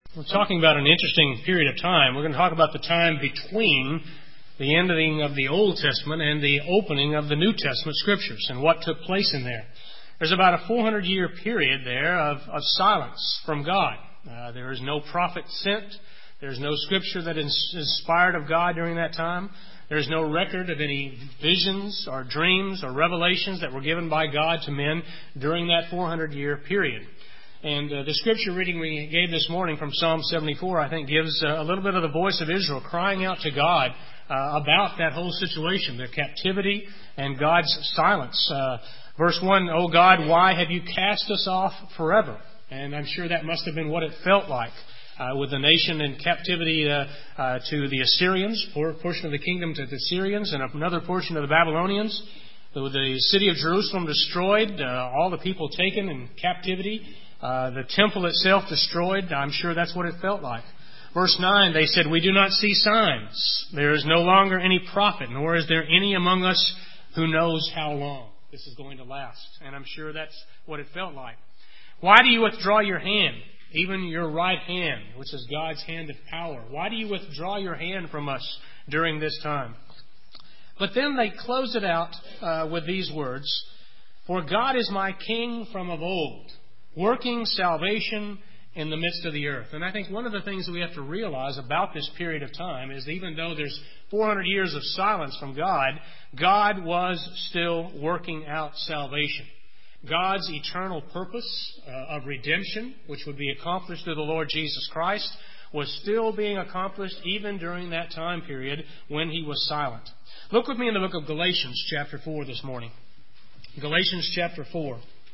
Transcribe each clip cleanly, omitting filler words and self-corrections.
We're talking about an interesting period of time. We're going to talk about the time between the ending of the Old Testament and the opening of the New Testament Scriptures and what took place in there. There's about a 400-year period there of silence from God. There is no prophet sent. There's no Scripture that is inspired of God during that time. There's no record of any visions or dreams or revelations that were given by God to men during that 400-year period. And the Scripture reading we gave this morning from Psalm 74, I think, gives a little bit of the voice of Israel crying out to God about that whole situation, their captivity and God's silence. Verse 1, "O God, why have you cast us off forever?" And I'm sure that must have been what it felt like with the nation in captivity to the Assyrians, a portion of the kingdom to the Assyrians, and another portion of the Babylonians. The city of Jerusalem destroyed, all the people taken in captivity. The temple itself destroyed. I'm sure that's what it felt like. Verse 9, they said, "We do not see signs. There is no longer any prophet, nor is there any among us who knows how long this is going to last." And I'm sure that's what it felt like. "Why do you withdraw your hand, even your right hand, which is God's hand of power? Why do you withdraw your hand from us during this time?" But then they close it out with these words, "For God is my king from of old, working salvation in the midst of the earth." And I think one of the things that we have to realize about this period of time is even though there's 400 years of silence from God, God was still working out salvation. God's eternal purpose of redemption, which would be accomplished through the Lord Jesus Christ, was still being accomplished even during that time period when He was silent. Look with me in the book of Galatians chapter 4 this morning. Galatians chapter 4.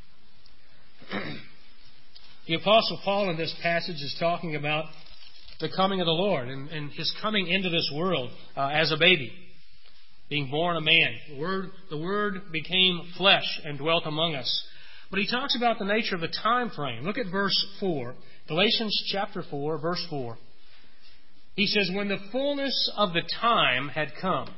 The Apostle Paul in this passage is talking about the coming of the Lord and His coming into this world as a baby, being born a man. The Word became flesh and dwelt among us. But he talks about the nature of the time frame. Look at verse 4. Galatians chapter 4, verse 4. He says, "When the fullness of the time had come,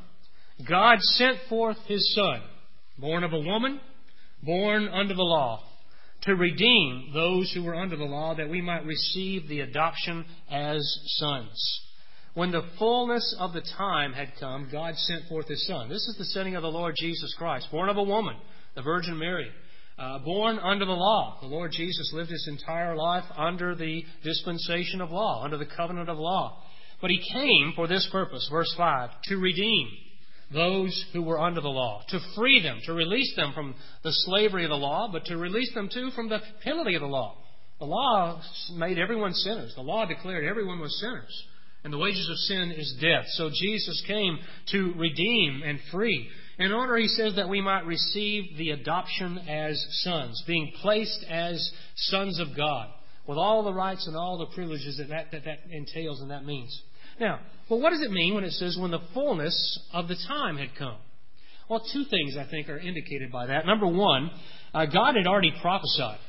God sent forth His Son, born of a woman, born under the law, to redeem those who were under the law, that we might receive the adoption as sons." When the fullness of the time had come, God sent forth His Son. This is the sending of the Lord Jesus Christ, born of a woman, the Virgin Mary, born under the law. The Lord Jesus lived His entire life under the dispensation of law, under the covenant of law. But He came for this purpose, verse 5, to redeem those who were under the law, to free them, to release them from the slavery of the law, but to release them too from the penalty of the law. The law made everyone sinners. The law declared everyone was sinners. And the wages of sin is death. So Jesus came to redeem and free. In order, he says, that we might receive the adoption as sons, being placed as sons of God, with all the rights and all the privileges that entails and that means. Now, well, what does it mean when it says when the fullness of the time had come? Well, two things I think are indicated by that. Number one, God had already prophesied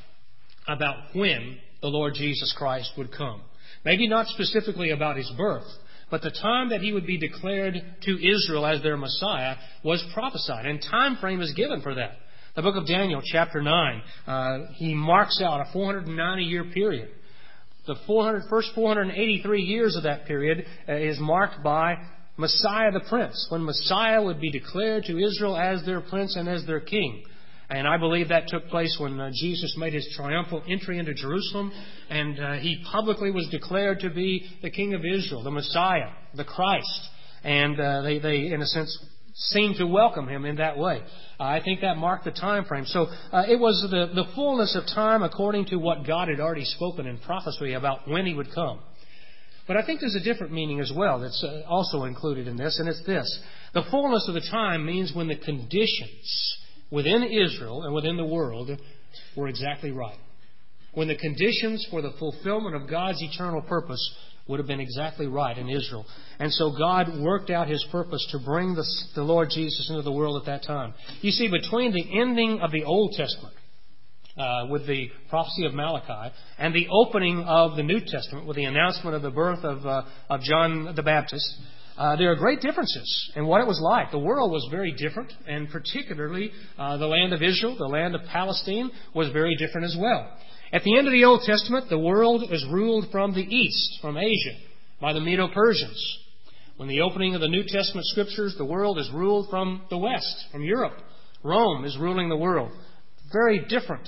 about when the Lord Jesus Christ would come. Maybe not specifically about His birth, but the time that He would be declared to Israel as their Messiah was prophesied, and time frame is given for that. The book of Daniel, chapter 9, he marks out a 490-year period. The first 483 years of that period is marked by Messiah the Prince, when Messiah would be declared to Israel as their Prince and as their King. And I believe that took place when Jesus made His triumphal entry into Jerusalem, and He publicly was declared to be the King of Israel, the Messiah, the Christ. And they in a sense, seemed to welcome Him in that way. I think that marked the time frame. So it was the fullness of time according to what God had already spoken in prophecy about when He would come. But I think there's a different meaning as well that's also included in this, and it's this. The fullness of the time means when the conditions within Israel and within the world were exactly right. When the conditions for the fulfillment of God's eternal purpose would have been exactly right in Israel. And so God worked out His purpose to bring the Lord Jesus into the world at that time. You see, between the ending of the Old Testament with the prophecy of Malachi and the opening of the New Testament with the announcement of the birth of John the Baptist, there are great differences in what it was like. The world was very different, and particularly the land of Israel, the land of Palestine, was very different as well. At the end of the Old Testament, the world is ruled from the east, from Asia, by the Medo-Persians. When the opening of the New Testament Scriptures, the world is ruled from the west, from Europe. Rome is ruling the world. Very different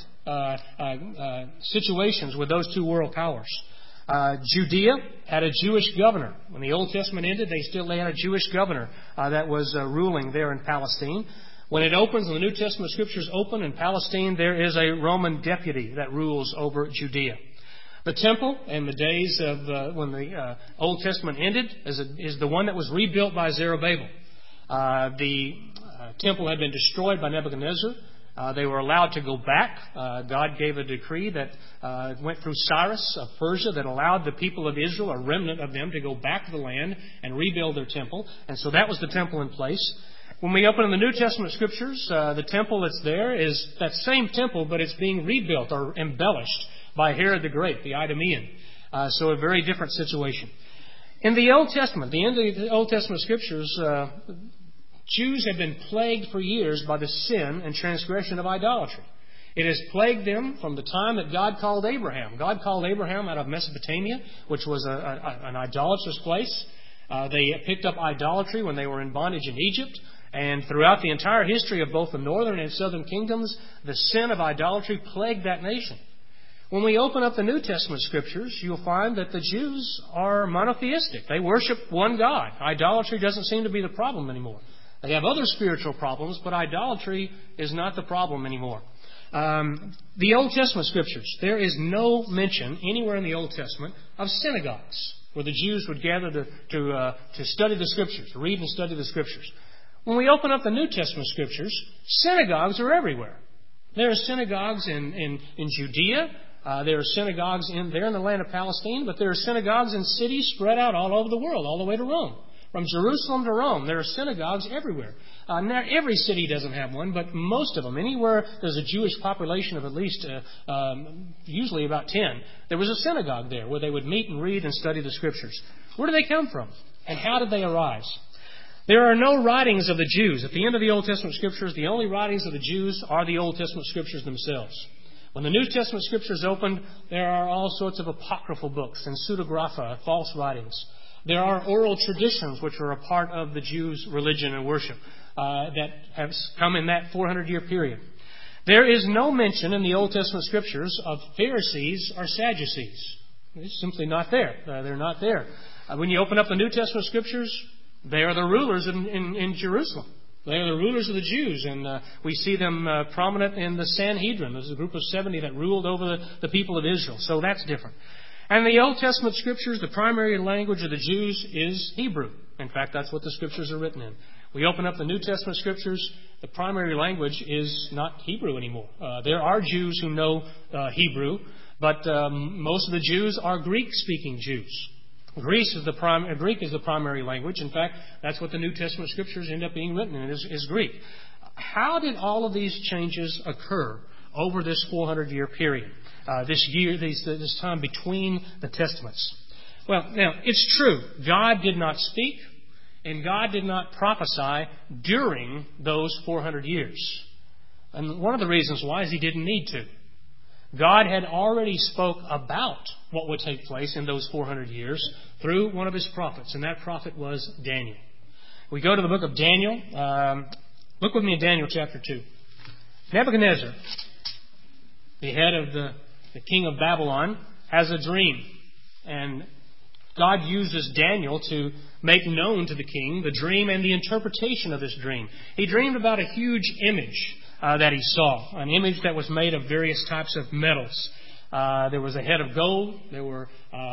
situations with those two world powers. Judea had a Jewish governor. When the Old Testament ended, they had a Jewish governor that was ruling there in Palestine. When it opens, when the New Testament Scriptures open in Palestine, there is a Roman deputy that rules over Judea. The temple in the days of when the Old Testament ended is the one that was rebuilt by Zerubbabel. The temple had been destroyed by Nebuchadnezzar. They were allowed to go back. God gave a decree that went through Cyrus of Persia that allowed the people of Israel, a remnant of them, to go back to the land and rebuild their temple. And so that was the temple in place. When we open in the New Testament Scriptures, the temple that's there is that same temple, but it's being rebuilt or embellished by Herod the Great, the Idumean. So a very different situation. In the Old Testament, the end of the Old Testament Scriptures, Jews have been plagued for years by the sin and transgression of idolatry. It has plagued them from the time that God called Abraham. God called Abraham out of Mesopotamia, which was an idolatrous place. They picked up idolatry when they were in bondage in Egypt. And throughout the entire history of both the northern and southern kingdoms, the sin of idolatry plagued that nation. When we open up the New Testament Scriptures, you'll find that the Jews are monotheistic. They worship one God. Idolatry doesn't seem to be the problem anymore. They have other spiritual problems, but idolatry is not the problem anymore. The Old Testament Scriptures, there is no mention anywhere in the Old Testament of synagogues where the Jews would gather to study the Scriptures, to read and study the Scriptures. When we open up the New Testament Scriptures, synagogues are everywhere. There are synagogues in Judea. There are synagogues there in the land of Palestine, but there are synagogues in cities spread out all over the world, all the way to Rome. From Jerusalem to Rome, there are synagogues everywhere. Now, every city doesn't have one, but most of them, anywhere there's a Jewish population of at least, usually about 10, there was a synagogue there where they would meet and read and study the Scriptures. Where do they come from? And how did they arise? There are no writings of the Jews. At the end of the Old Testament Scriptures, the only writings of the Jews are the Old Testament Scriptures themselves. When the New Testament Scriptures opened, there are all sorts of apocryphal books and pseudographa, false writings. There are oral traditions which are a part of the Jews' religion and worship that have come in that 400-year period. There is no mention in the Old Testament Scriptures of Pharisees or Sadducees. It's simply not there. They're not there. When you open up the New Testament Scriptures, they are the rulers in Jerusalem. They are the rulers of the Jews, and we see them prominent in the Sanhedrin. There's a group of 70 that ruled over the people of Israel. So that's different. And the Old Testament Scriptures, the primary language of the Jews is Hebrew. In fact, that's what the Scriptures are written in. We open up the New Testament Scriptures, the primary language is not Hebrew anymore. There are Jews who know Hebrew, but most of the Jews are Greek-speaking Jews. Greek is the primary language. In fact, that's what the New Testament Scriptures end up being written in, is Greek. How did all of these changes occur over this 400-year period? This time between the Testaments. Well, now, it's true. God did not speak, and God did not prophesy during those 400 years. And one of the reasons why is He didn't need to. God had already spoke about what would take place in those 400 years through one of His prophets, and that prophet was Daniel. We go to the book of Daniel. Look with me in Daniel chapter 2. Nebuchadnezzar, the head of the king of Babylon, has a dream. And God uses Daniel to make known to the king the dream and the interpretation of this dream. He dreamed about a huge image that he saw, an image that was made of various types of metals. There was a head of gold, there were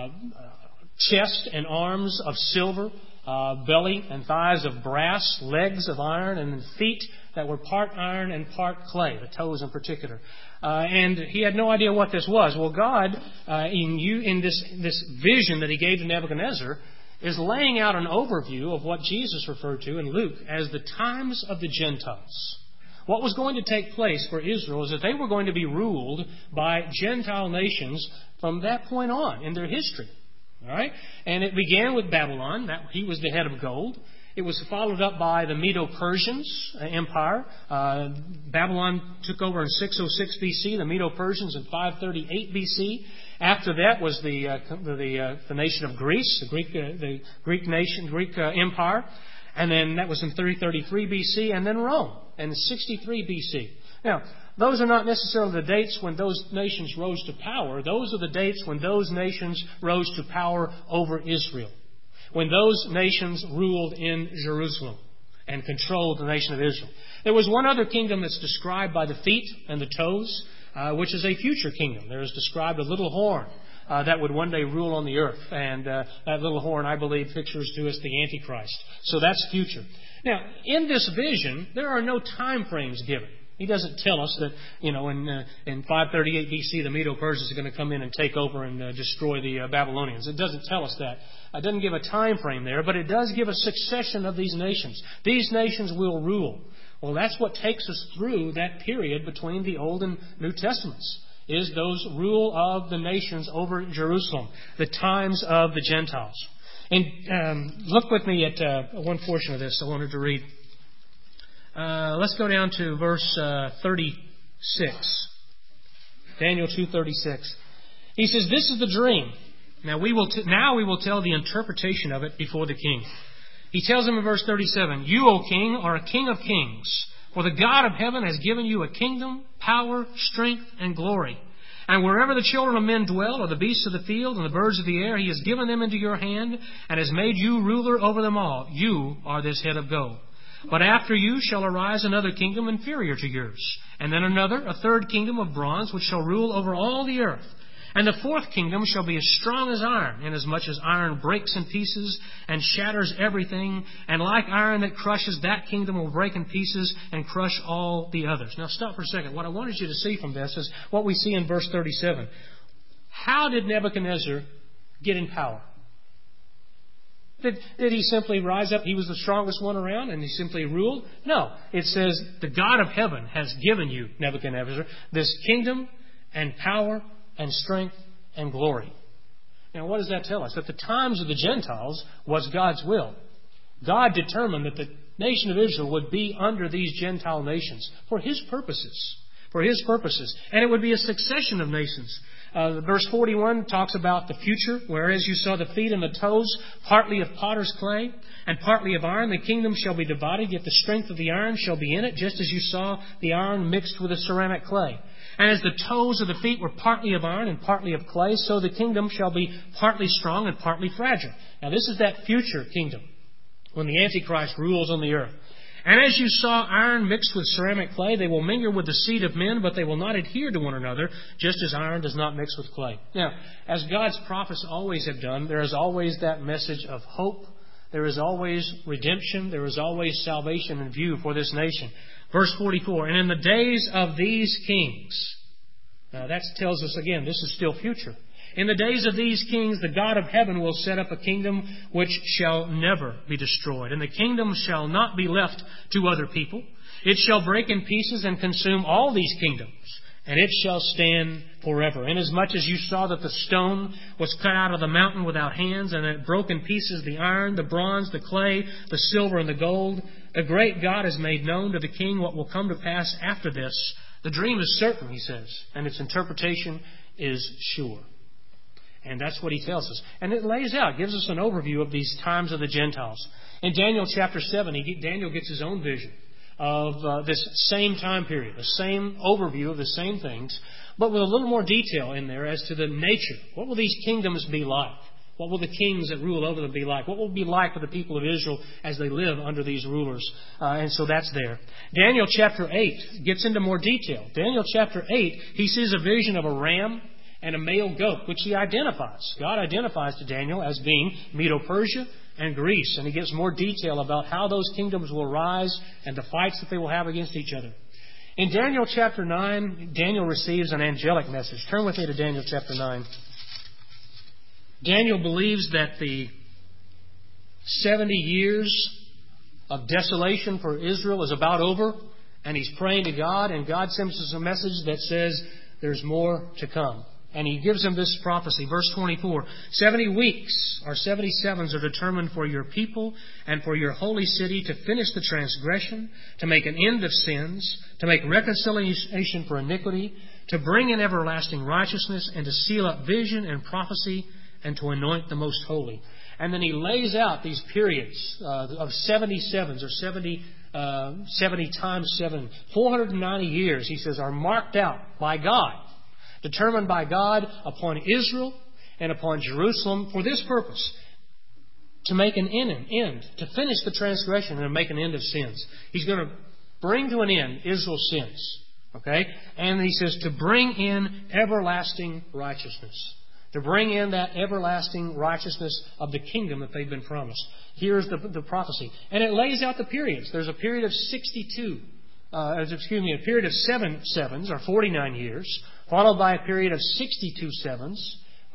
chest and arms of silver, belly and thighs of brass, legs of iron, and feet that were part iron and part clay, the toes in particular. And he had no idea what this was. Well, God, in this vision that He gave to Nebuchadnezzar, is laying out an overview of what Jesus referred to in Luke as the times of the Gentiles. What was going to take place for Israel is that they were going to be ruled by Gentile nations from that point on in their history. All right? And it began with Babylon. He was the head of gold. It was followed up by the Medo-Persians Empire. Babylon took over in 606 BC, the Medo-Persians in 538 BC. After that was the nation of Greece, the Greek Empire. And then that was in 333 BC, and then Rome in 63 BC. Now, those are not necessarily the dates when those nations rose to power. Those are the dates when those nations rose to power over Israel, when those nations ruled in Jerusalem and controlled the nation of Israel. There was one other kingdom that's described by the feet and the toes, which is a future kingdom. There is described a little horn that would one day rule on the earth. And that little horn, I believe, pictures to us the Antichrist. So that's future. Now, in this vision, there are no time frames given. He doesn't tell us that, in 538 BC, the Medo-Persians are going to come in and take over and destroy the Babylonians. It doesn't tell us that. It doesn't give a time frame there, but it does give a succession of these nations. These nations will rule. Well, that's what takes us through that period between the Old and New Testaments, is those rule of the nations over Jerusalem, the times of the Gentiles. And look with me at one portion of this I wanted to read. Let's go down to verse 36. Daniel 2:36. He says, "This is the dream. Now we will tell the interpretation of it before the king." He tells him in verse 37, "You, O king, are a king of kings, for the God of heaven has given you a kingdom, power, strength, and glory. And wherever the children of men dwell, or the beasts of the field, and the birds of the air, He has given them into your hand, and has made you ruler over them all. You are this head of gold. But after you shall arise another kingdom inferior to yours, and then another, a third kingdom of bronze, which shall rule over all the earth. And the fourth kingdom shall be as strong as iron, inasmuch as iron breaks in pieces and shatters everything. And like iron that crushes, that kingdom will break in pieces and crush all the others." Now stop for a second. What I wanted you to see from this is what we see in verse 37. How did Nebuchadnezzar get in power? Did he simply rise up? He was the strongest one around and he simply ruled? No. It says the God of heaven has given you, Nebuchadnezzar, this kingdom and power and strength and glory. Now, what does that tell us? That the times of the Gentiles was God's will. God determined that the nation of Israel would be under these Gentile nations for His purposes. For His purposes. And it would be a succession of nations. Verse 41 talks about the future, whereas you saw the feet and the toes, partly of potter's clay and partly of iron. The kingdom shall be divided, yet the strength of the iron shall be in it, just as you saw the iron mixed with the ceramic clay. And as the toes of the feet were partly of iron and partly of clay, so the kingdom shall be partly strong and partly fragile. Now this is that future kingdom, when the Antichrist rules on the earth. And as you saw iron mixed with ceramic clay, they will mingle with the seed of men, but they will not adhere to one another, just as iron does not mix with clay. Now, as God's prophets always have done, there is always that message of hope. There is always redemption. There is always salvation in view for this nation. Verse 44, "And in the days of these kings," now that tells us again, this is still future. "In the days of these kings, the God of heaven will set up a kingdom which shall never be destroyed. And the kingdom shall not be left to other people. It shall break in pieces and consume all these kingdoms, and it shall stand forever. Inasmuch as you saw that the stone was cut out of the mountain without hands, and it broke in pieces the iron, the bronze, the clay, the silver, and the gold, the great God has made known to the king what will come to pass after this. The dream is certain," he says, "and its interpretation is sure." And that's what he tells us. And it lays out, gives us an overview of these times of the Gentiles. In Daniel chapter 7, Daniel gets his own vision of this same time period, the same overview of the same things, but with a little more detail in there as to the nature. What will these kingdoms be like? What will the kings that rule over them be like? What will it be like for the people of Israel as they live under these rulers? And so that's there. Daniel chapter 8 gets into more detail. Daniel chapter 8, he sees a vision of a ram and a male goat, which he identifies. God identifies to Daniel as being Medo-Persia and Greece. And he gives more detail about how those kingdoms will rise and the fights that they will have against each other. In Daniel chapter 9, Daniel receives an angelic message. Turn with me to Daniel chapter 9. Daniel believes that the 70 years of desolation for Israel is about over, and he's praying to God, and God sends us a message that says there's more to come. And He gives them this prophecy. Verse 24, 70 weeks or 77s are determined for your people and for your holy city to finish the transgression, to make an end of sins, to make reconciliation for iniquity, to bring in everlasting righteousness, and to seal up vision and prophecy, and to anoint the most holy. And then He lays out these periods of 77s or 70 times 7. 490 years, He says, are marked out by God, determined by God upon Israel and upon Jerusalem for this purpose, to make an end, to finish the transgression and make an end of sins. He's going to bring to an end Israel's sins. Okay? And He says to bring in everlasting righteousness. To bring in that everlasting righteousness of the kingdom that they've been promised. Here's the prophecy. And it lays out the periods. There's a period of a period of 7 sevens, or 49 years, followed by a period of 62 sevens,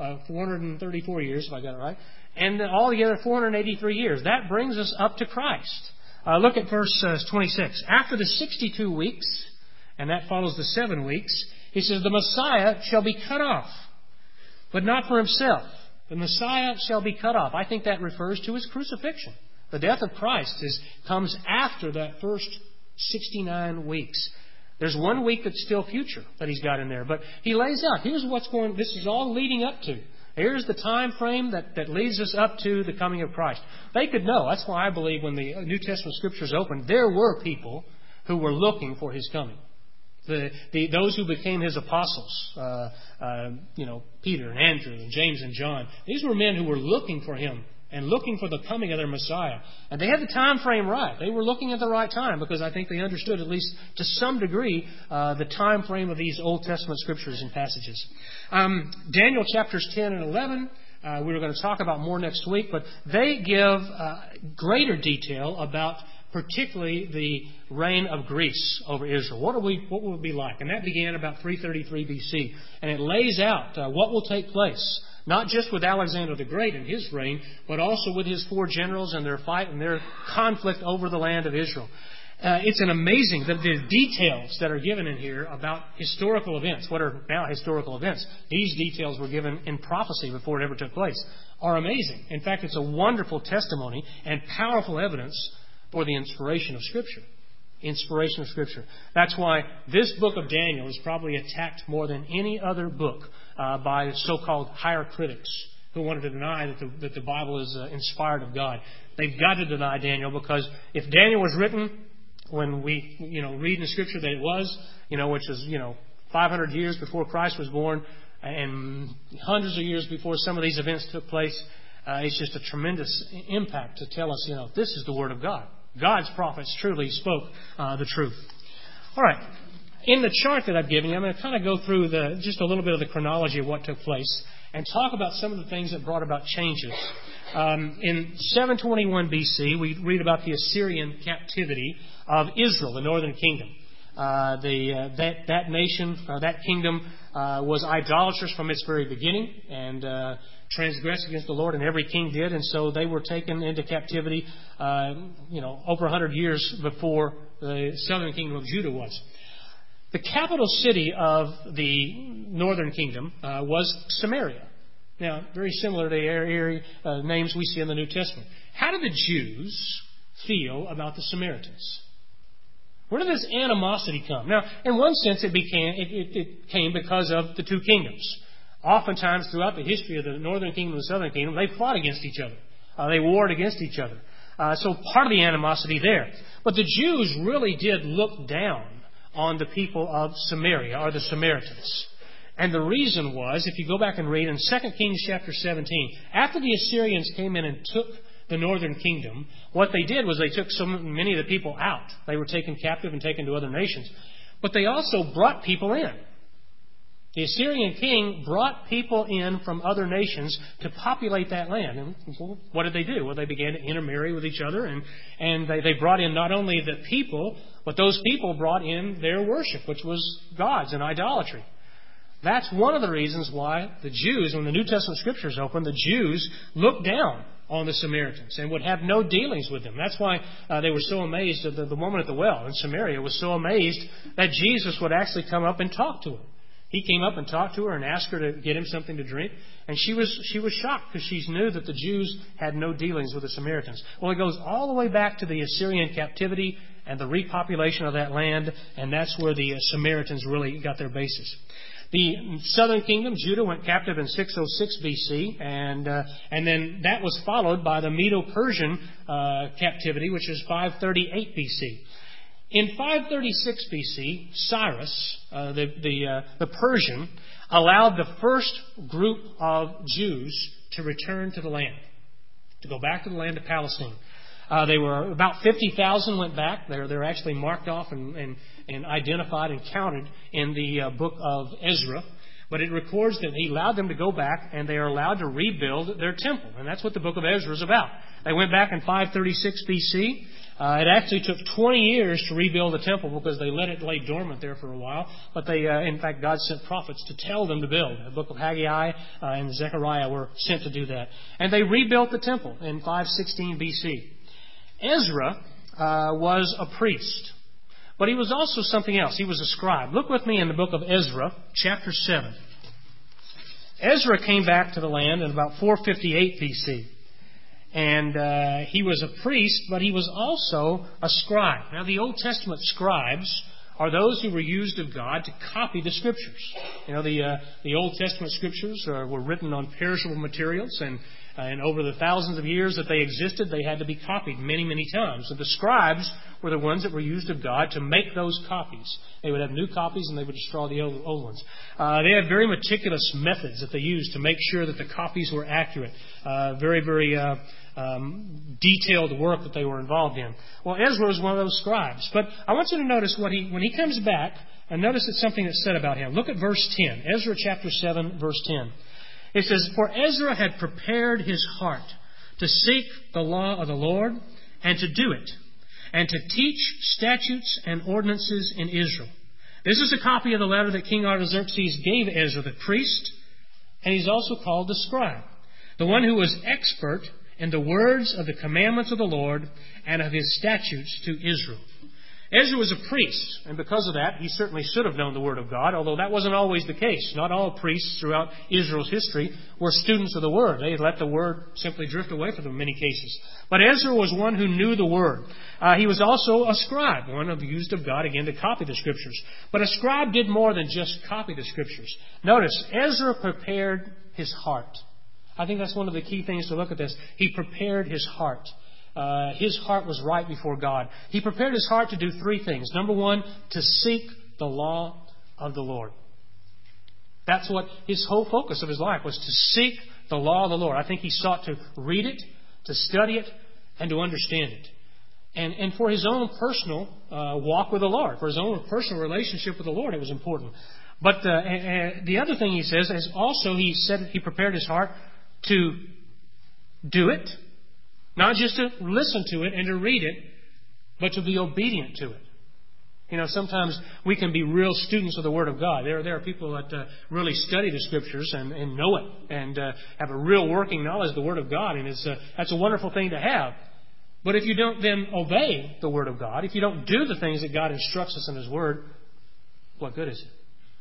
434 years, if I got it right, and then altogether 483 years. That brings us up to Christ. Look at verse 26. After the 62 weeks, and that follows the 7 weeks, He says, the Messiah shall be cut off, but not for Himself. The Messiah shall be cut off. I think that refers to His crucifixion. The death of Christ comes after that first 69 weeks. There's 1 week that's still future that He's got in there. But He lays out, here's what's going, this is all leading up to. Here's the time frame that leads us up to the coming of Christ. They could know. That's why I believe when the New Testament Scriptures opened, there were people who were looking for His coming. Those who became His apostles, Peter and Andrew and James and John, these were men who were looking for Him and looking for the coming of their Messiah. And they had the time frame right. They were looking at the right time because I think they understood, at least to some degree, the time frame of these Old Testament Scriptures and passages. Daniel chapters 10 and 11, we're going to talk about more next week, but they give greater detail about particularly the reign of Greece over Israel. What will it be like? And that began about 333 BC. And it lays out what will take place, not just with Alexander the Great and his reign, but also with his 4 generals and their fight and their conflict over the land of Israel. It's an amazing, the details that are given in here about historical events, what are now historical events. These details were given in prophecy before it ever took place, are amazing. In fact, it's a wonderful testimony and powerful evidence for the inspiration of Scripture. Inspiration of Scripture. That's why this book of Daniel is probably attacked more than any other book by so-called higher critics who wanted to deny that the Bible is inspired of God. They've got to deny Daniel because if Daniel was written when we read in the Scripture that it was, which was 500 years before Christ was born and hundreds of years before some of these events took place, it's just a tremendous impact to tell us, this is the Word of God. God's prophets truly spoke the truth. All right. In the chart that I've given you, I'm going to kind of go through just a little bit of the chronology of what took place and talk about some of the things that brought about changes. In 721 BC, we read about the Assyrian captivity of Israel, the northern kingdom. That nation, that kingdom, was idolatrous from its very beginning and transgressed against the Lord, and every king did, and so they were taken into captivity, over 100 years before the southern kingdom of Judah was. The capital city of the northern kingdom was Samaria. Now, very similar to the area names we see in the New Testament. How did the Jews feel about the Samaritans? Where did this animosity come? Now, in one sense, it came because of the two kingdoms. Oftentimes, throughout the history of the northern kingdom and the southern kingdom, they fought against each other. They warred against each other. So part of the animosity there. But the Jews really did look down on the people of Samaria, or the Samaritans. And the reason was, if you go back and read in 2 Kings chapter 17, after the Assyrians came in and took the northern kingdom, what they did was they took so many of the people out. They were taken captive and taken to other nations. But they also brought people in. The Assyrian king brought people in from other nations to populate that land. And what did they do? Well, they began to intermarry with each other, and they brought in not only the people, but those people brought in their worship, which was gods and idolatry. That's one of the reasons why the Jews, when the New Testament Scriptures opened, the Jews looked down on the Samaritans and would have no dealings with them. That's why they were so amazed at the woman at the well in Samaria was so amazed that Jesus would actually come up and talk to her. He came up and talked to her and asked her to get him something to drink. And she was shocked because she knew that the Jews had no dealings with the Samaritans. Well, it goes all the way back to the Assyrian captivity and the repopulation of that land, and that's where the Samaritans really got their basis. The southern kingdom, Judah, went captive in 606 BC, and then that was followed by the Medo-Persian captivity, which is 538 BC. In 536 BC, Cyrus, the Persian, allowed the first group of Jews to return to the land, to go back to the land of Palestine. They were about 50,000 went back. They're actually marked off and identified and counted in the book of Ezra. But it records that he allowed them to go back, and they are allowed to rebuild their temple. And that's what the book of Ezra is about. They went back in 536 BC. It actually took 20 years to rebuild the temple because they let it lay dormant there for a while. But in fact, God sent prophets to tell them to build. The book of Haggai and Zechariah were sent to do that. And they rebuilt the temple in 516 BC. Ezra was a priest, but he was also something else. He was a scribe. Look with me in the book of Ezra, chapter 7. Ezra came back to the land in about 458 BC. And he was a priest, but he was also a scribe. Now, the Old Testament scribes are those who were used of God to copy the Scriptures. You know, the Old Testament Scriptures were written on perishable materials, and over the thousands of years that they existed, they had to be copied many, many times. So the scribes were the ones that were used of God to make those copies. They would have new copies and they would destroy the old ones. They had very meticulous methods that they used to make sure that the copies were accurate. Very, very detailed work that they were involved in. Well, Ezra was one of those scribes. But I want you to notice when he comes back, and notice it's something that's said about him. Look at verse 10. Ezra chapter 7, verse 10. It says, "For Ezra had prepared his heart to seek the law of the Lord and to do it, and to teach statutes and ordinances in Israel." This is a copy of the letter that King Artaxerxes gave Ezra the priest, and he's also called the scribe, the one who was expert in the words of the commandments of the Lord and of his statutes to Israel. Ezra was a priest, and because of that, he certainly should have known the Word of God, although that wasn't always the case. Not all priests throughout Israel's history were students of the Word. They had let the Word simply drift away from them in many cases. But Ezra was one who knew the Word. He was also a scribe, one of used of God, again, to copy the Scriptures. But a scribe did more than just copy the Scriptures. Notice, Ezra prepared his heart. I think that's one of the key things to look at this. He prepared his heart. His heart was right before God. He prepared his heart to do three things. Number one, to seek the law of the Lord. That's what his whole focus of his life was, to seek the law of the Lord. I think he sought to read it, to study it, and to understand it. And for his own personal walk with the Lord, for his own personal relationship with the Lord, it was important. But the other thing he says is also he said he prepared his heart to do it. Not just to listen to it and to read it, but to be obedient to it. You know, sometimes we can be real students of the Word of God. There are people that really study the Scriptures and know it and have a real working knowledge of the Word of God, and that's a wonderful thing to have. But if you don't then obey the Word of God, if you don't do the things that God instructs us in His Word, what good is it?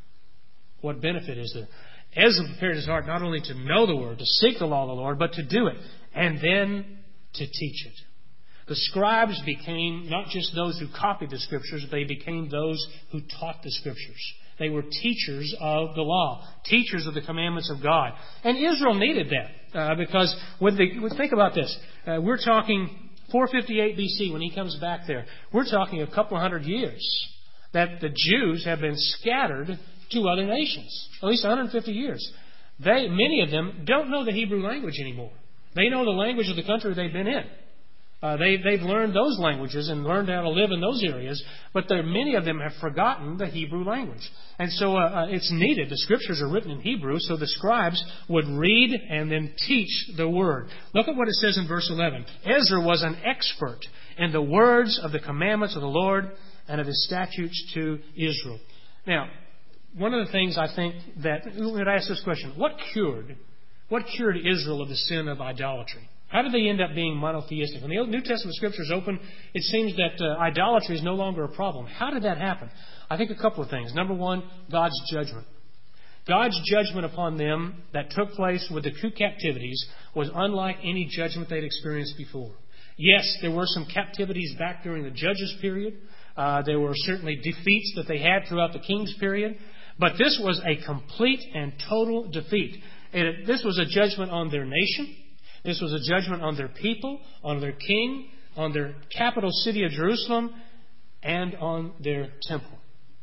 What benefit is there? Ezra prepared his heart not only to know the Word, to seek the law of the Lord, but to do it, and then to teach it. The scribes became not just those who copied the Scriptures, they became those who taught the Scriptures. They were teachers of the law, teachers of the commandments of God. And Israel needed that because think about this. We're talking 458 BC when he comes back there. We're talking a couple hundred years that the Jews have been scattered to other nations. At least 150 years. Many of them don't know the Hebrew language anymore. They know the language of the country they've been in. They've learned those languages and learned how to live in those areas, but many of them have forgotten the Hebrew language. And so it's needed. The Scriptures are written in Hebrew, so the scribes would read and then teach the Word. Look at what it says in verse 11. Ezra was an expert in the words of the commandments of the Lord and of His statutes to Israel. Now, one of the things I think that, let me ask this question. What cured Israel of the sin of idolatry? How did they end up being monotheistic? When the New Testament Scriptures open, it seems that idolatry is no longer a problem. How did that happen? I think a couple of things. Number one, God's judgment. God's judgment upon them that took place with the two captivities was unlike any judgment they'd experienced before. Yes, there were some captivities back during the Judges period. There were certainly defeats that they had throughout the Kings period. But this was a complete and total defeat. This was a judgment on their nation. This was a judgment on their people, on their king, on their capital city of Jerusalem, and on their temple.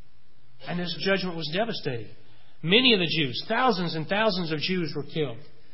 And this judgment was devastating. Many of the Jews, thousands and thousands of Jews were killed.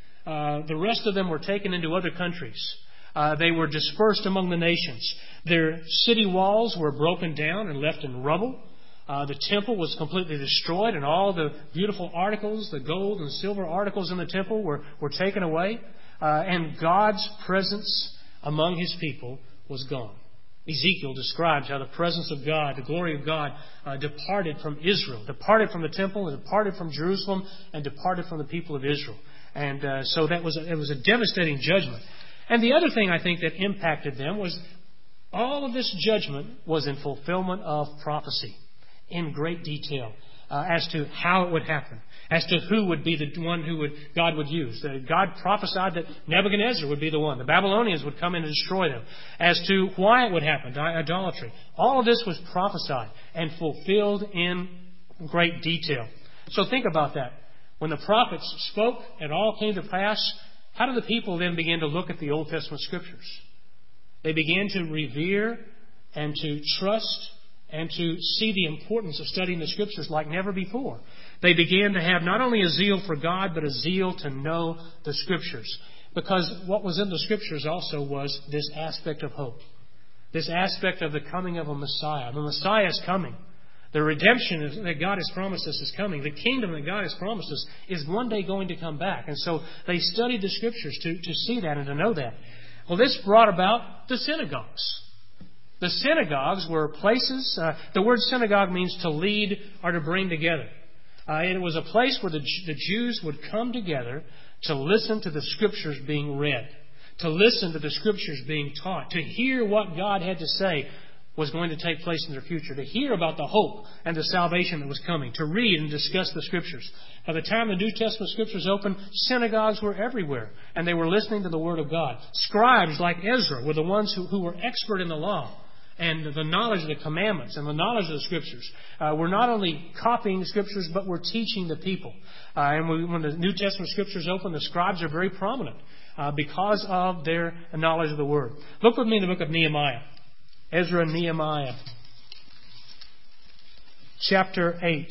The rest of them were taken into other countries. They were dispersed among the nations. Their city walls were broken down and left in rubble. The temple was completely destroyed, and all the beautiful articles, the gold and silver articles in the temple were taken away. And God's presence among His people was gone. Ezekiel describes how the presence of God, the glory of God, departed from Israel, departed from the temple, and departed from Jerusalem, and departed from the people of Israel. And so it was a devastating judgment. And the other thing I think that impacted them was all of this judgment was in fulfillment of prophecy in great detail as to how it would happen, as to who would be the one God would use. God prophesied that Nebuchadnezzar would be the one. The Babylonians would come in and destroy them. As to why it would happen, idolatry. All of this was prophesied and fulfilled in great detail. So think about that. When the prophets spoke and all came to pass, how did the people then begin to look at the Old Testament Scriptures? They began to revere and to trust and to see the importance of studying the Scriptures like never before. They began to have not only a zeal for God, but a zeal to know the Scriptures. Because what was in the Scriptures also was this aspect of hope. This aspect of the coming of a Messiah. The Messiah is coming. The redemption that God has promised us is coming. The kingdom that God has promised us is one day going to come back. And so they studied the Scriptures to see that and to know that. Well, this brought about the synagogues. The synagogues were places, the word synagogue means to lead or to bring together. It was a place where the Jews would come together to listen to the Scriptures being read, to listen to the Scriptures being taught, to hear what God had to say was going to take place in their future, to hear about the hope and the salvation that was coming, to read and discuss the Scriptures. By the time the New Testament Scriptures opened, synagogues were everywhere, and they were listening to the Word of God. Scribes like Ezra were the ones who were expert in the law and the knowledge of the commandments and the knowledge of the Scriptures. We're not only copying the Scriptures, but we're teaching the people. When the New Testament Scriptures open, the scribes are very prominent because of their knowledge of the Word. Look with me in the book of Nehemiah. Ezra and Nehemiah. Chapter 8.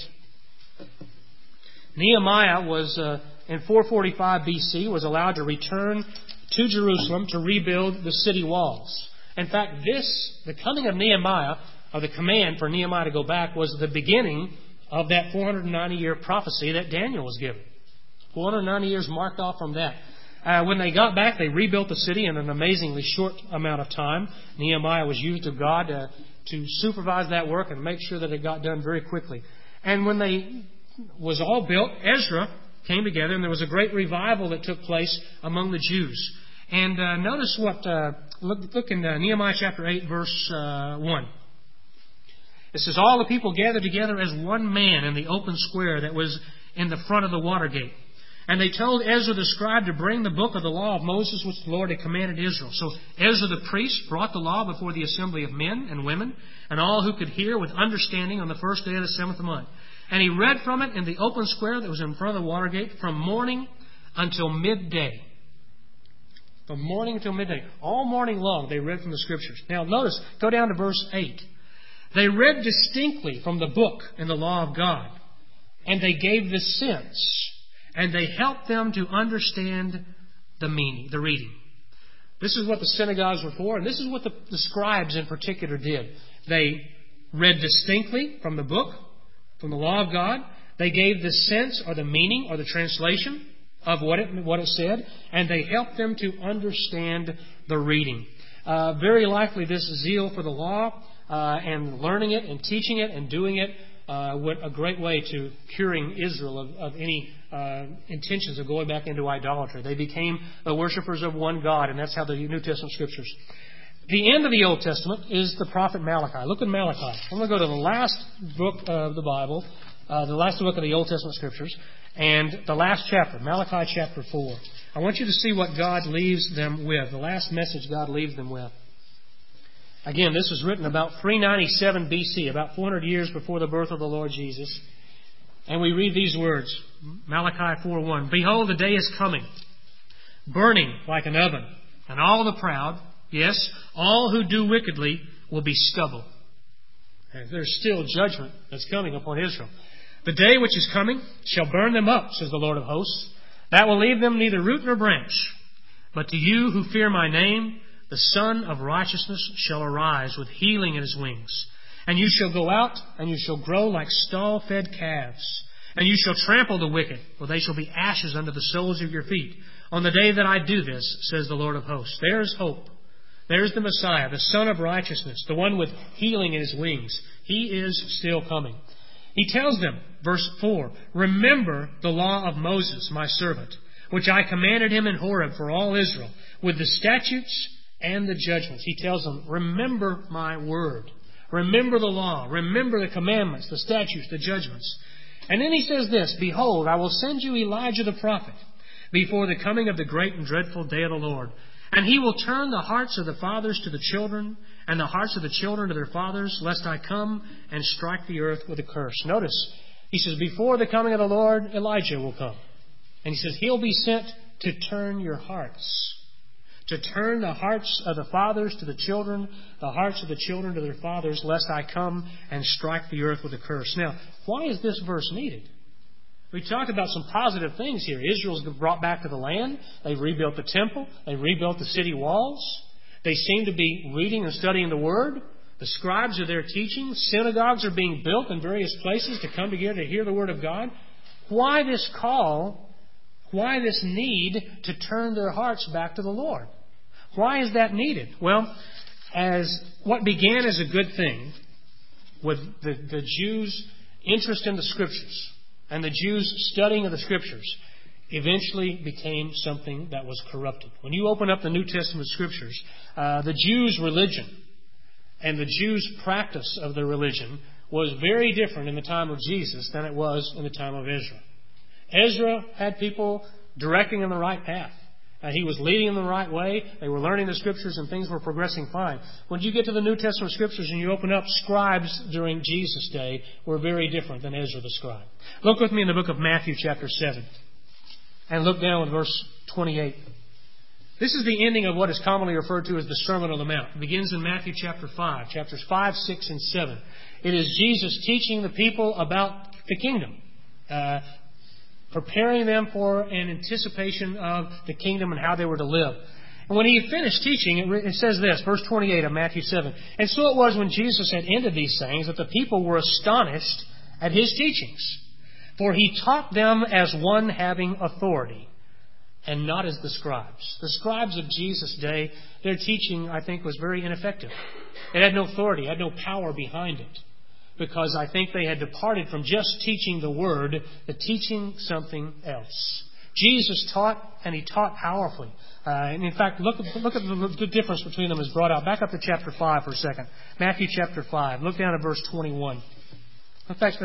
Nehemiah was, in 445 BC, was allowed to return to Jerusalem to rebuild the city walls. In fact, the coming of Nehemiah, or the command for Nehemiah to go back, was the beginning of that 490-year prophecy that Daniel was given. 490 years marked off from that. When they got back, they rebuilt the city in an amazingly short amount of time. Nehemiah was used of God to supervise that work and make sure that it got done very quickly. And when they was all built, Ezra came together, and there was a great revival that took place among the Jews. And notice what, look in Nehemiah chapter 8, verse 1. It says, all the people gathered together as one man in the open square that was in the front of the water gate. And they told Ezra the scribe to bring the book of the law of Moses, which the Lord had commanded Israel. So Ezra the priest brought the law before the assembly of men and women, and all who could hear with understanding on the first day of the 7th month. And he read from it in the open square that was in front of the water gate from morning until midday. From morning until midday. All morning long they read from the Scriptures. Now notice, go down to verse 8. They read distinctly from the book and the law of God. And they gave the sense. And they helped them to understand the meaning, the reading. This is what the synagogues were for, and this is what the scribes in particular did. They read distinctly from the book, from the law of God. They gave the sense or the meaning or the translation of what it said, and they helped them to understand the reading. Very likely this zeal for the law and learning it and teaching it and doing it went a great way to curing Israel of any intentions of going back into idolatry. They became the worshippers of one God, and that's how the New Testament Scriptures. The end of the Old Testament is the prophet Malachi. Look at Malachi. I'm going to go to the last book of the Bible, the last book of the Old Testament Scriptures, and the last chapter, Malachi chapter 4. I want you to see what God leaves them with, the last message God leaves them with. Again, this was written about 397 BC, about 400 years before the birth of the Lord Jesus. And we read these words, Malachi 4:1. Behold, the day is coming, burning like an oven, and all the proud, yes, all who do wickedly, will be stubble. And there's still judgment that's coming upon Israel. The day which is coming shall burn them up, says the Lord of hosts. That will leave them neither root nor branch. But to you who fear my name, the Son of Righteousness shall arise with healing in his wings. And you shall go out, and you shall grow like stall-fed calves. And you shall trample the wicked, for they shall be ashes under the soles of your feet. On the day that I do this, says the Lord of hosts, there is hope. There's the Messiah, the Son of Righteousness, the one with healing in his wings. He is still coming. He tells them, verse 4, remember the law of Moses, my servant, which I commanded him in Horeb for all Israel, with the statutes and the judgments. He tells them, remember my word. Remember the law. Remember the commandments, the statutes, the judgments. And then he says this, behold, I will send you Elijah the prophet before the coming of the great and dreadful day of the Lord. And he will turn the hearts of the fathers to the children, and the hearts of the children to their fathers, lest I come and strike the earth with a curse. Notice, he says, before the coming of the Lord, Elijah will come. And he says, he'll be sent to turn your hearts. To turn the hearts of the fathers to the children, the hearts of the children to their fathers, lest I come and strike the earth with a curse. Now, why is this verse needed? We talked about some positive things here. Israel's been brought back to the land. They've rebuilt the temple. They rebuilt the city walls. They seem to be reading and studying the Word. The scribes are there teaching. Synagogues are being built in various places to come together to hear the Word of God. Why this call? Why this need to turn their hearts back to the Lord? Why is that needed? Well, as what began as a good thing with the Jews' interest in the Scriptures and the Jews' studying of the Scriptures eventually became something that was corrupted. When you open up the New Testament Scriptures, the Jews' religion and the Jews' practice of their religion was very different in the time of Jesus than it was in the time of Ezra. Ezra had people directing in the right path. He was leading in the right way. They were learning the Scriptures and things were progressing fine. When you get to the New Testament Scriptures and you open up, scribes during Jesus' day were very different than Ezra the scribe. Look with me in the book of Matthew chapter 7 and look down at verse 28. This is the ending of what is commonly referred to as the Sermon on the Mount. It begins in Matthew chapter 5, chapters 5, 6, and 7. It is Jesus teaching the people about the kingdom. Preparing them for an anticipation of the kingdom and how they were to live. And when he finished teaching, it says this, verse 28 of Matthew 7. And so it was when Jesus had ended these things that the people were astonished at his teachings. For he taught them as one having authority, and not as the scribes. The scribes of Jesus' day, their teaching, I think, was very ineffective. It had no authority, it had no power behind it. Because I think they had departed from just teaching the Word to teaching something else. Jesus taught, and He taught powerfully. And in fact, look at the difference between them is brought out. Back up to chapter 5 for a second. Matthew chapter 5. Look down at verse 21. In fact,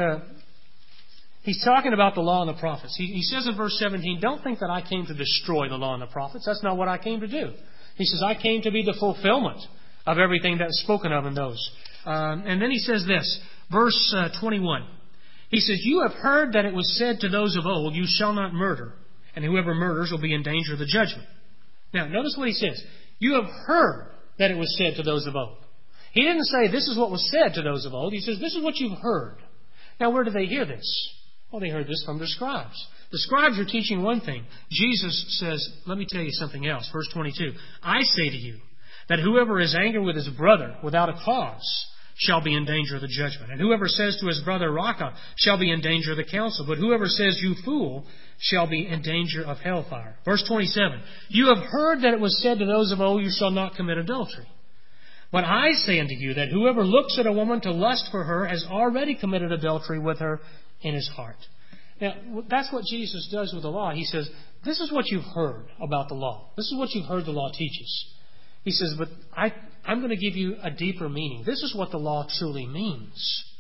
he's talking about the law and the prophets. He says in verse 17, don't think that I came to destroy the law and the prophets. That's not what I came to do. He says, I came to be the fulfillment of everything that is spoken of in those. And then he says this. Verse 21. He says, you have heard that it was said to those of old, you shall not murder, and whoever murders will be in danger of the judgment. Now, notice what he says. You have heard that it was said to those of old. He didn't say this is what was said to those of old. He says this is what you've heard. Now, where do they hear this? Well, they heard this from their scribes. The scribes are teaching one thing. Jesus says, let me tell you something else. Verse 22. I say to you that whoever is angry with his brother without a cause shall be in danger of the judgment. And whoever says to his brother, Raca, shall be in danger of the council. But whoever says, you fool, shall be in danger of hellfire. Verse 27. You have heard that it was said to those of old, you shall not commit adultery. But I say unto you that whoever looks at a woman to lust for her has already committed adultery with her in his heart. Now, that's what Jesus does with the law. He says, this is what you've heard about the law. This is what you've heard the law teaches. He says, but I'm going to give you a deeper meaning. This is what the law truly means.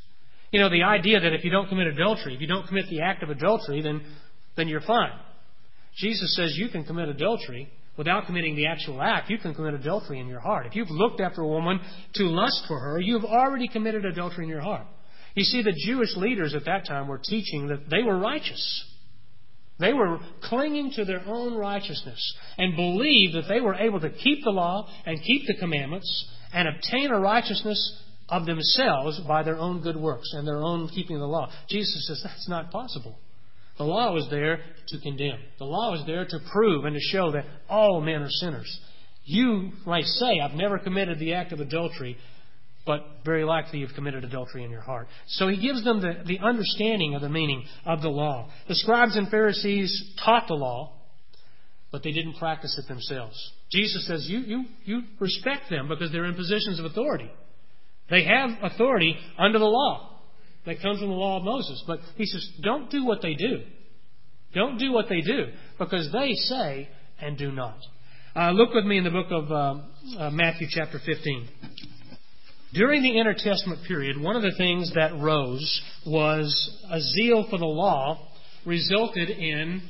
The idea that if you don't commit adultery, if you don't commit the act of adultery, then you're fine. Jesus says you can commit adultery without committing the actual act. You can commit adultery in your heart. If you've looked after a woman to lust for her, you've already committed adultery in your heart. You see, the Jewish leaders at that time were teaching that they were righteous. They were clinging to their own righteousness and believed that they were able to keep the law and keep the commandments and obtain a righteousness of themselves by their own good works and their own keeping of the law. Jesus says that's not possible. The law was there to condemn. The law was there to prove and to show that all men are sinners. You might say, I've never committed the act of adultery, but very likely you've committed adultery in your heart. So he gives them the understanding of the meaning of the law. The scribes and Pharisees taught the law, but they didn't practice it themselves. Jesus says, you respect them because they're in positions of authority. They have authority under the law that comes from the law of Moses. But he says, don't do what they do. Don't do what they do, because they say and do not. Look with me in the book of Matthew chapter 15. During the intertestament period, one of the things that rose was a zeal for the law resulted in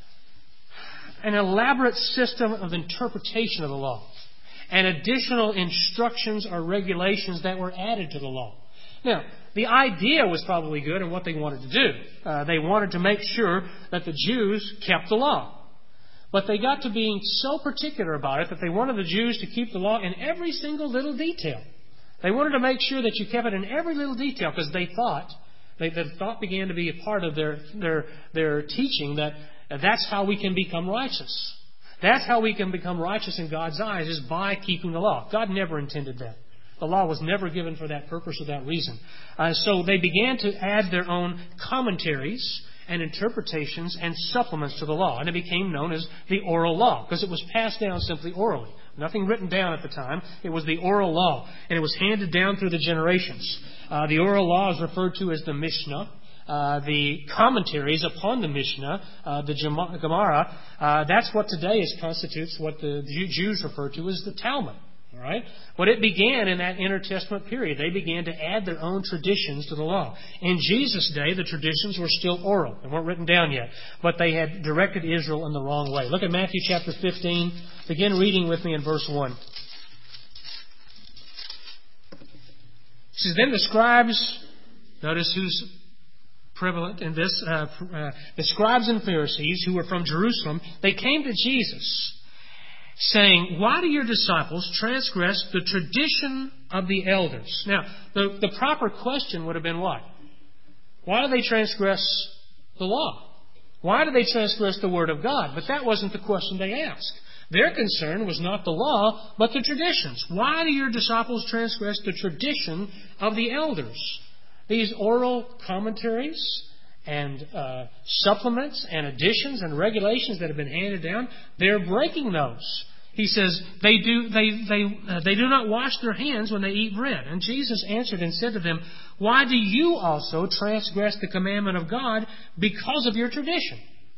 an elaborate system of interpretation of the law and additional instructions or regulations that were added to the law. Now, the idea was probably good in what they wanted to do. They wanted to make sure that the Jews kept the law. But they got to being so particular about it that they wanted the Jews to keep the law in every single little detail. They wanted to make sure that you kept it in every little detail because they thought, the thought began to be a part of their teaching that that's how we can become righteous. That's how we can become righteous in God's eyes, is by keeping the law. God never intended that. The law was never given for that purpose or that reason. So they began to add their own commentaries and interpretations and supplements to the law. And it became known as the oral law because it was passed down simply orally. Nothing written down at the time. It was the oral law. And it was handed down through the generations. The oral law is referred to as the Mishnah. The commentaries upon the Mishnah, the Gemara, that's what today constitutes what the Jews refer to as the Talmud. All right? But it began in that intertestament period. They began to add their own traditions to the law. In Jesus' day, the traditions were still oral. They weren't written down yet. But they had directed Israel in the wrong way. Look at Matthew chapter 15. Begin reading with me in verse 1. It says, Then the scribes, notice who's prevalent in this, the scribes and Pharisees who were from Jerusalem, they came to Jesus saying, Why do your disciples transgress the tradition of the elders? Now, the proper question would have been what? Why do they transgress the law? Why do they transgress the Word of God? But that wasn't the question they asked. Their concern was not the law, but the traditions. Why do your disciples transgress the tradition of the elders? These oral commentaries and supplements and additions and regulations that have been handed down, they're breaking those. He says they do not wash their hands when they eat bread. And Jesus answered and said to them, Why do you also transgress the commandment of God because of your tradition?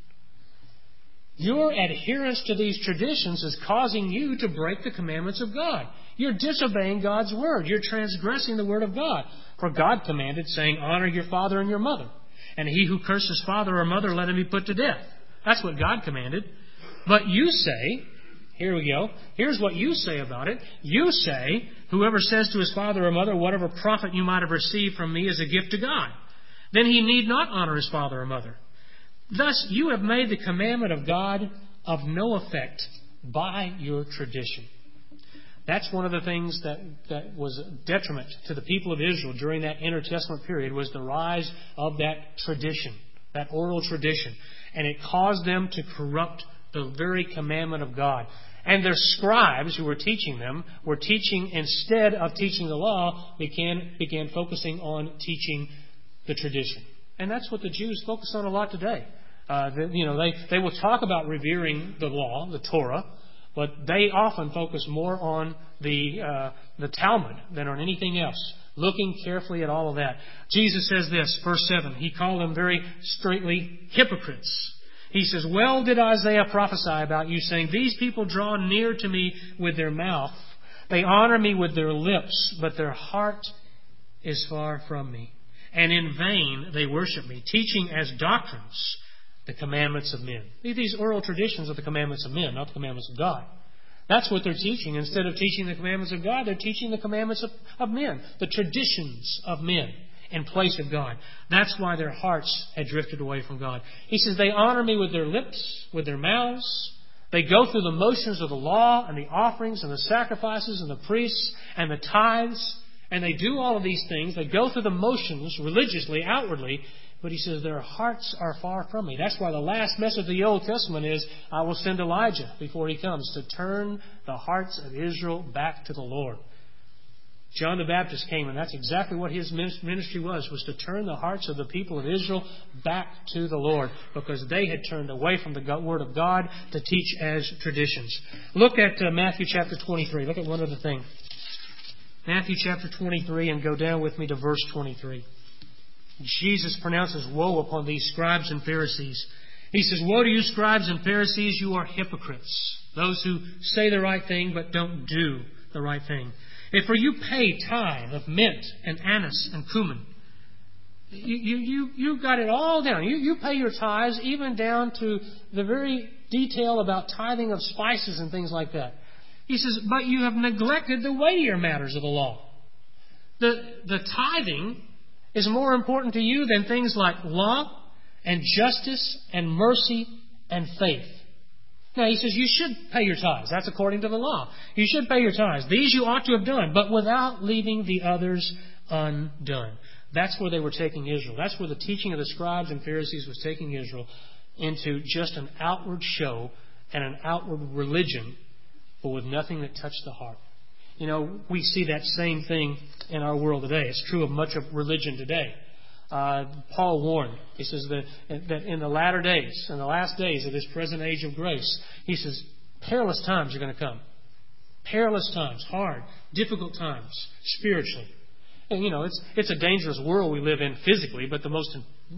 Your adherence to these traditions is causing you to break the commandments of God. You're disobeying God's word. You're transgressing the word of God. For God commanded, saying, Honor your father and your mother. And he who curses father or mother, let him be put to death. That's what God commanded. But you say, here we go, here's what you say about it. You say, whoever says to his father or mother, whatever profit you might have received from me is a gift to God, then he need not honor his father or mother. Thus you have made the commandment of God of no effect by your tradition. That's one of the things that was a detriment to the people of Israel during that intertestament period, was the rise of that tradition, that oral tradition. And it caused them to corrupt the very commandment of God. And their scribes who were teaching them were teaching, instead of teaching the law, began focusing on teaching the tradition. And that's what the Jews focus on a lot today. They will talk about revering the law, the Torah, but they often focus more on the Talmud than on anything else, looking carefully at all of that. Jesus says this, verse 7. He called them very straightly hypocrites. He says, Well did Isaiah prophesy about you, saying, These people draw near to me with their mouth. They honor me with their lips, but their heart is far from me. and in vain they worship me, teaching as doctrines the commandments of men. These oral traditions are the commandments of men, not the commandments of God. That's what they're teaching. Instead of teaching the commandments of God, they're teaching the commandments of men, the traditions of men in place of God. That's why their hearts had drifted away from God. He says, they honor me with their lips, with their mouths. They go through the motions of the law and the offerings and the sacrifices and the priests and the tithes. And they do all of these things. They go through the motions religiously, outwardly. But he says, their hearts are far from me. That's why the last message of the Old Testament is, I will send Elijah before he comes to turn the hearts of Israel back to the Lord. John the Baptist came, and that's exactly what his ministry was to turn the hearts of the people of Israel back to the Lord, because they had turned away from the Word of God to teach as traditions. Look at Matthew chapter 23. Look at one other thing. Matthew chapter 23, and go down with me to verse 23. Jesus pronounces woe upon these scribes and Pharisees. He says, woe to you, scribes and Pharisees, you are hypocrites, those who say the right thing but don't do the right thing. If for you pay tithe of mint and anise and cumin, you got it all down. You pay your tithes even down to the very detail about tithing of spices and things like that. He says, but you have neglected the weightier matters of the law. The tithing is more important to you than things like law and justice and mercy and faith. Now, he says you should pay your tithes. That's according to the law. You should pay your tithes. These you ought to have done, but without leaving the others undone. That's where they were taking Israel. That's where the teaching of the scribes and Pharisees was taking Israel, into just an outward show and an outward religion, but with nothing that touched the heart. You know, we see that same thing in our world today. It's true of much of religion today. Paul warned, he says that in the latter days, in the last days of this present age of grace, he says, perilous times are going to come. Perilous times, hard, difficult times, spiritually. And, you know, it's a dangerous world we live in physically, but the most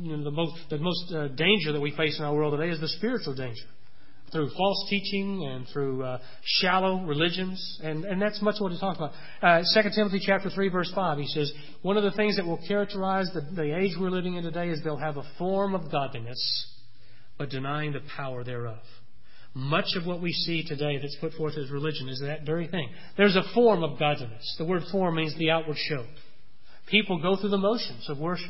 danger that we face in our world today is the spiritual danger. Through false teaching and through shallow religions. And that's much what he talks about. 2 Timothy chapter 3, verse 5, he says, one of the things that will characterize the age we're living in today is they'll have a form of godliness, but denying the power thereof. Much of what we see today that's put forth as religion is that very thing. There's a form of godliness. The word form means the outward show. People go through the motions of worship.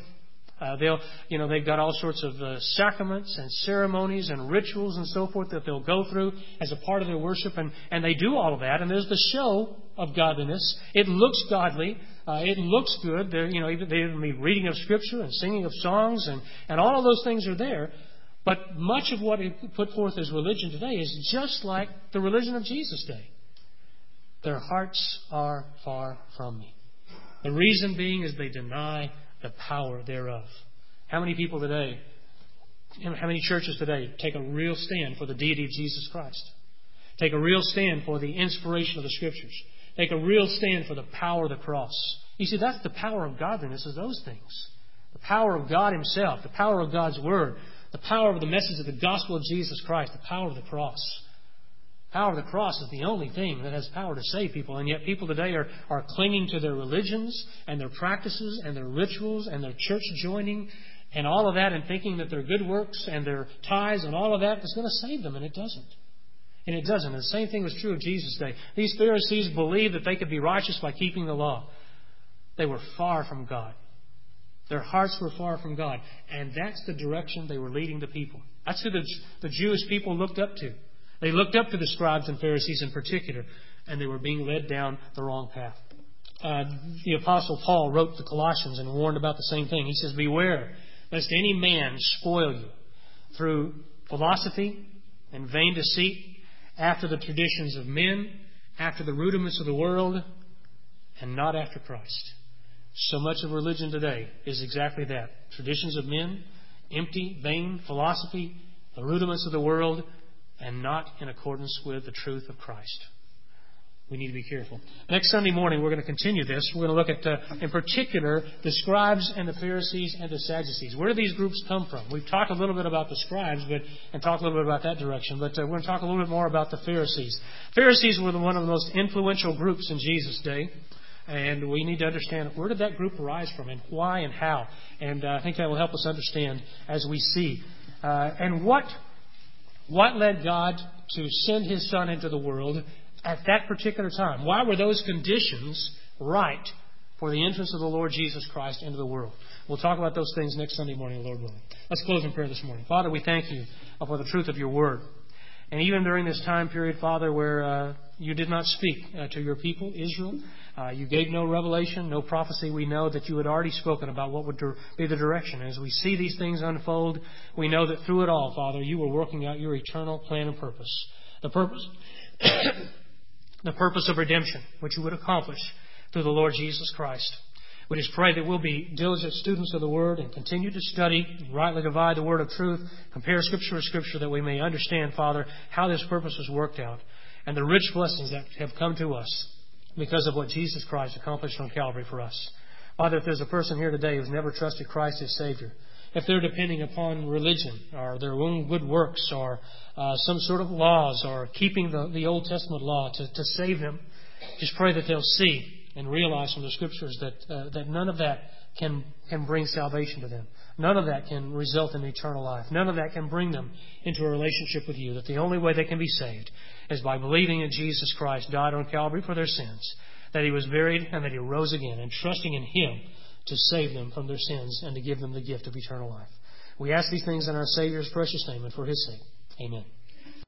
They've got all sorts of sacraments and ceremonies and rituals and so forth that they'll go through as a part of their worship, and they do all of that. And there's the show of godliness. It looks godly. It looks good. They even be reading of Scripture and singing of songs, and all of those things are there. But much of what is put forth as religion today is just like the religion of Jesus' day. Their hearts are far from me. The reason being is they deny the power thereof. How many people today, how many churches today take a real stand for the deity of Jesus Christ? Take a real stand for the inspiration of the Scriptures. Take a real stand for the power of the cross. You see, that's the power of godliness, is those things. The power of God Himself, the power of God's Word, the power of the message of the gospel of Jesus Christ, the power of the cross. The power of the cross is the only thing that has power to save people. And yet people today are clinging to their religions and their practices and their rituals and their church joining and all of that, and thinking that their good works and their tithes and all of that is going to save them. And it doesn't. And it doesn't. And the same thing was true of Jesus' day. These Pharisees believed that they could be righteous by keeping the law. They were far from God. Their hearts were far from God. And that's the direction they were leading the people. That's who the Jewish people looked up to. They looked up to the scribes and Pharisees in particular, and they were being led down the wrong path. The Apostle Paul wrote to Colossians and warned about the same thing. He says, beware lest any man spoil you through philosophy and vain deceit, after the traditions of men, after the rudiments of the world, and not after Christ. So much of religion today is exactly that. Traditions of men, empty, vain philosophy, the rudiments of the world, and not in accordance with the truth of Christ. We need to be careful. Next Sunday morning, we're going to continue this. We're going to look at, in particular, the scribes and the Pharisees and the Sadducees. Where do these groups come from? We've talked a little bit about the scribes and talked a little bit about that direction, but we're going to talk a little bit more about the Pharisees. Pharisees were one of the most influential groups in Jesus' day. And we need to understand, where did that group arise from, and why and how? And I think that will help us understand as we see. And what led God to send His Son into the world at that particular time? Why were those conditions right for the entrance of the Lord Jesus Christ into the world? We'll talk about those things next Sunday morning, Lord willing. Let's close in prayer this morning. Father, we thank You for the truth of Your Word. And even during this time period, Father, where You did not speak to Your people, Israel, You gave no revelation, no prophecy. We know that You had already spoken about what would be the direction. As we see these things unfold, we know that through it all, Father, You were working out Your eternal plan and purpose. The purpose of redemption, which You would accomplish through the Lord Jesus Christ. We just pray that we'll be diligent students of the Word and continue to study, rightly divide the Word of truth, compare Scripture with Scripture, that we may understand, Father, how this purpose was worked out and the rich blessings that have come to us because of what Jesus Christ accomplished on Calvary for us. Father, if there's a person here today who's never trusted Christ as Savior, if they're depending upon religion or their own good works or some sort of laws or keeping the Old Testament law to save them, just pray that they'll see and realize from the Scriptures that none of that can bring salvation to them. None of that can result in eternal life. None of that can bring them into a relationship with You. That the only way they can be saved is by believing in Jesus Christ died on Calvary for their sins, that He was buried and that He rose again, and trusting in Him to save them from their sins and to give them the gift of eternal life. We ask these things in our Savior's precious name and for His sake. Amen.